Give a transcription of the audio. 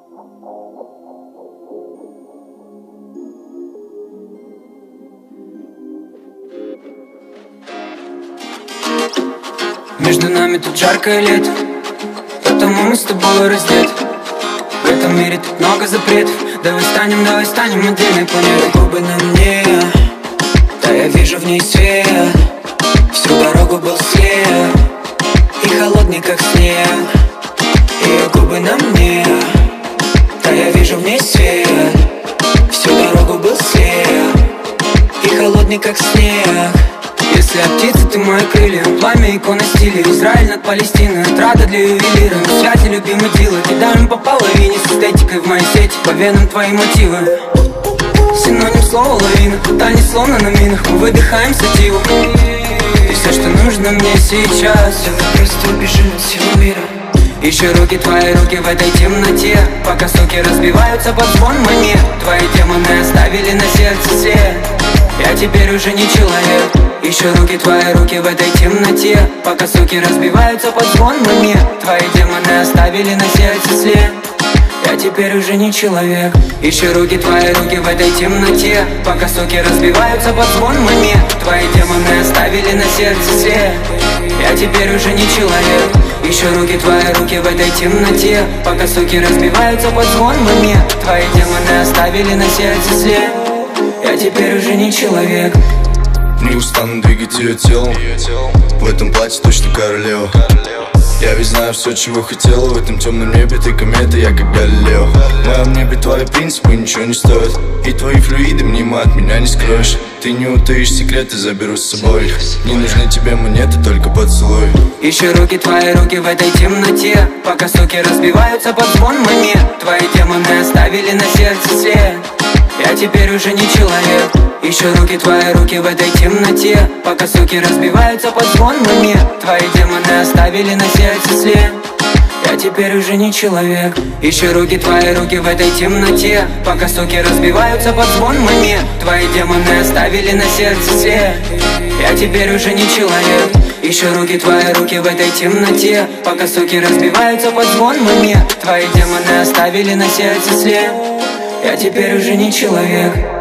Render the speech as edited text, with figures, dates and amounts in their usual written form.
Между нами тут жаркое лето, потому мы с тобой раздеты. В этом мире так много запретов. Давай станем отдельной планетой. Губы на мне, да я вижу в ней свет. Всю дорогу был след и холодный как снег. Ее губы на мне, да я вижу в ней свет. Всю дорогу был след и холодный как снег. Если от птицы ты мои крылья, пламя икона стиля, Израиль над Палестиной, отрада для ювелира. На связи любимый дилер, кидаем по половине, с эстетикой в моей сети, по венам твои мотивы. Синоним слова лавина, танец словно на минах, мы выдыхаем сативу. И все, что нужно мне сейчас, давай просто убежим от всего мира. Еще руки, твои руки в этой темноте, пока стуки разбиваются под звон монет. Твои демоны оставили на сердце след, я теперь уже не человек. Еще руки, твои руки в этой темноте, пока стуки разбиваются под звон монет. Твои демоны оставили на сердце след, я теперь уже не человек. Еще руки, твои руки в этой темноте, пока стуки разбиваются под звон монет. Твои демоны оставили на сердце след, я теперь уже не человек. Еще руки, твои руки в этой темноте, пока стуки разбиваются под звон монет. Твои демоны оставили на сердце след, я теперь уже не человек. Не устану двигать ее телом, в этом платье точно королева. Я ведь знаю все, чего хотела. В этом темном небе ты комета, я как Галилео. В моем небе твои принципы ничего не стоят, и твои флюиды мимо от меня не скроешь. Ты не утаишь секреты, заберу с собой. Не нужны тебе монеты, только поцелуй. Еще руки, твои руки в этой темноте, пока стуки разбиваются под звон монет. Твои демоны оставили на сердце след, я теперь уже не человек. Еще руки, твои руки в этой темноте, пока стуки разбиваются под звон монет. Твои демоны оставили на сердце след, я теперь уже не человек. Еще руки, твои руки в этой темноте, пока стуки разбиваются под звон монет. Твои демоны оставили на сердце след, я теперь уже не человек. Еще руки, твои руки в этой темноте, пока стуки разбиваются под звон монет. Твои демоны оставили на сердце след, я теперь уже не человек.